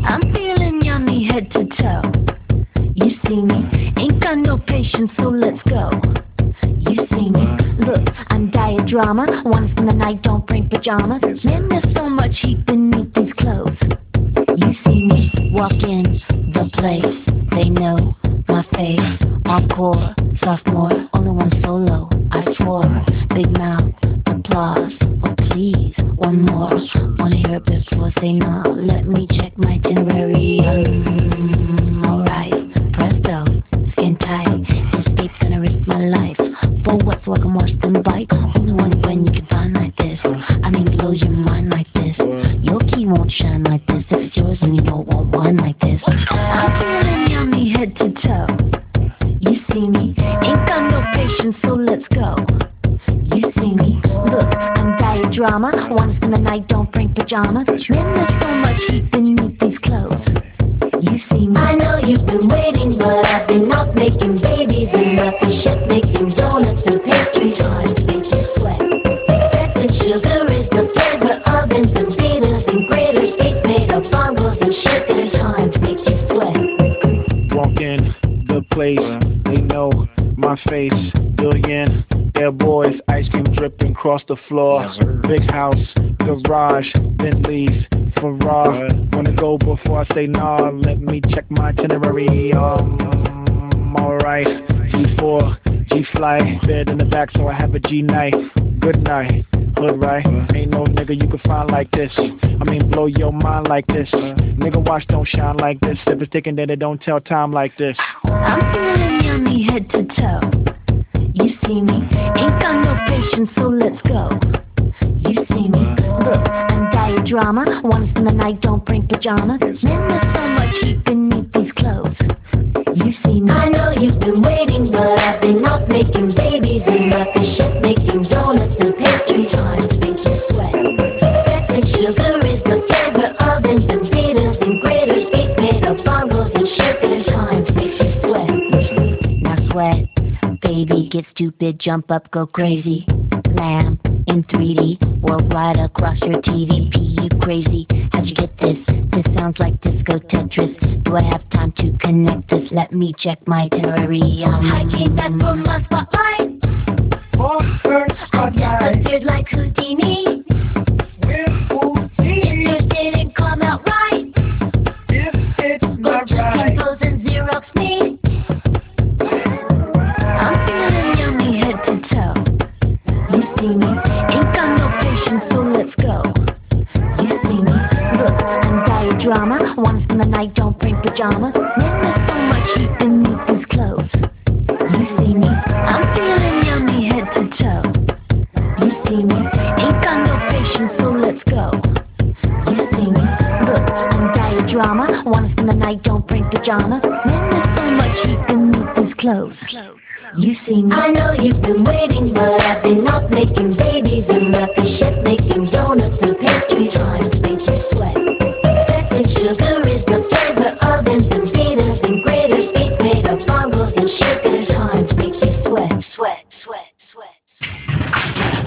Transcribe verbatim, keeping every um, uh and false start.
I'm feeling yummy head to toe. You see me, ain't got no patience, so let's go. You see me, look, I'm diet drama. Wanna spend the night, don't bring pajamas. Man, there's so much heat beneath these clothes. You see me, walk in the place. They know my face, encore, sophomore, only one solo, I swore. Big mouth, applause, oh please, one more. Wanna hear it before, say nah. Let me check my itinerary. Um, alright, presto, skin tight. This beat's gonna risk my life. For what, so I can watch them bite? Only one friend you can find like this. I mean, blows your mind like this. Your key won't shine like this. If it's yours, then you know it won't whine like this. I'm feeling yummy head to toe. You see me, ain't got no patience, so let's go. You see me, look, I'm diet drama. Wanna spend the night, don't bring pajamas. Man, there's so much heat beneath these clothes. You see me, I know you've been waiting, but I've been off making babies and left the chef making donuts and pastries hard to make you sweat. Fats and sugar is the flavor, ovens and beaters and graters, beats made of bongos and shakers hard to make you sweat. Walk in the place, they know my face. Billion, their boys, ice cream dripping across the floor. Big house, garage, Bentleys, Ferrari. Wanna go before I say nah? Let me check my itinerary. Um, alright, G four, G flight, bed in the back, so I have a G night. Good night. Hood right, ain't no nigga you can find like this. I mean, blow your mind like this. Nigga, watch don't shine like this. If it's taken, then it don't tell time like this. I'm feeling yummy head to toe. You see me, ain't got no patience, so let's go. You see me, look, I'm diet drama. Wanna spend the night, don't bring pajamas. Man, there's so much heat beneath these clothes. You see me, I know you've been waiting, but I've been off making babies and left the chef making donuts and pastries hard to make you sweat. Fats and sugar is the flavor, ovens and beaters and graters, beats made of bongos and shakers hard to make you sweat. Now sweat, baby, get stupid, jump up, go crazy. Lamb in three D, worldwide across your T V. P, you crazy? How'd you get this? This sounds like disco Tetris. Do I have time to connect this? Let me check my itinerary. Um, I came back from my spotlight. For her spotlight. I disappeared like Houdini. With Houdini. If yours didn't come out right, If it's go not to right. Kinko's and Xerox me. I'm feeling yummy head to toe. You see me, ain't got no patience, so let's go. You see me, look, I'm diet drama. Wanna spend the night, don't bring pajamas. Man, there's so much heat beneath these clothes. You see me, I'm feeling yummy head to toe. You see me, ain't got no patience, so let's go. You see me, look, I'm diet drama. Wanna spend the night, don't bring pajamas. Man, there's so much heat beneath these clothes. You see me, I know you've been waiting, but I've been off making babies and left the chef making donuts and pastries hard to make you sweat. Fats and sugar is the flavor, ovens and beaters and graters, beats made of bongos and shakers hard to make you sweat, sweat, sweat, sweat, sweat.